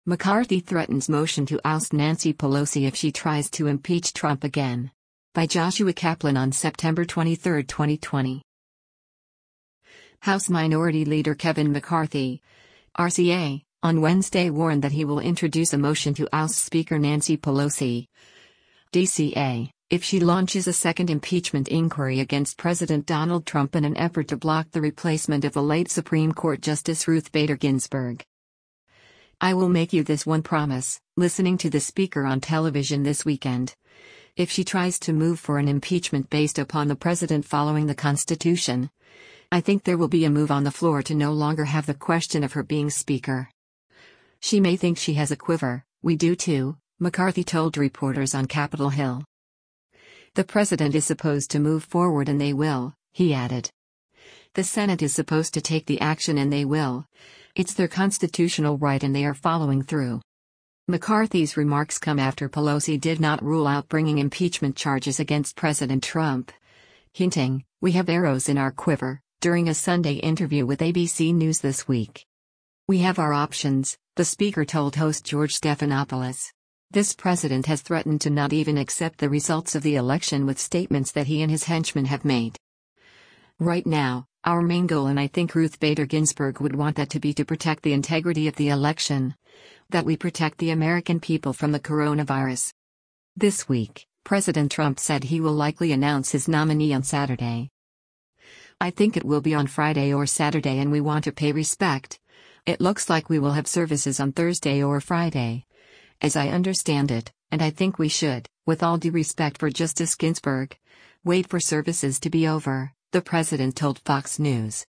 McCarthy threatens motion to oust Nancy Pelosi if she tries to impeach Trump again. By Joshua Kaplan on September 23, 2020. House Minority Leader Kevin McCarthy, RCA, on Wednesday warned that he will introduce a motion to oust Speaker Nancy Pelosi, DCA, if she launches a second impeachment inquiry against President Donald Trump in an effort to block the replacement of the late Supreme Court Justice Ruth Bader Ginsburg. I will make you this one promise, listening to the Speaker on television this weekend. If she tries to move for an impeachment based upon the president following the Constitution, I think there will be a move on the floor to no longer have the question of her being Speaker. She may think she has a quiver, we do too, McCarthy told reporters on Capitol Hill. The president is supposed to move forward and they will, he added. The Senate is supposed to take the action and they will. It's their constitutional right and they are following through. McCarthy's remarks come after Pelosi did not rule out bringing impeachment charges against President Trump, hinting, "We have arrows in our quiver," during a Sunday interview with ABC News this week. "We have our options," the Speaker told host George Stephanopoulos. This president has threatened to not even accept the results of the election with statements that he and his henchmen have made. Right now, our main goal, and I think Ruth Bader Ginsburg would want that to be, to protect the integrity of the election, that we protect the American people from the coronavirus. This week, President Trump said he will likely announce his nominee on Saturday. "I think it will be on Friday or Saturday and we want to pay respect. It looks like we will have services on Thursday or Friday, as I understand it, and I think we should, with all due respect for Justice Ginsburg, wait for services to be over," the president told Fox News.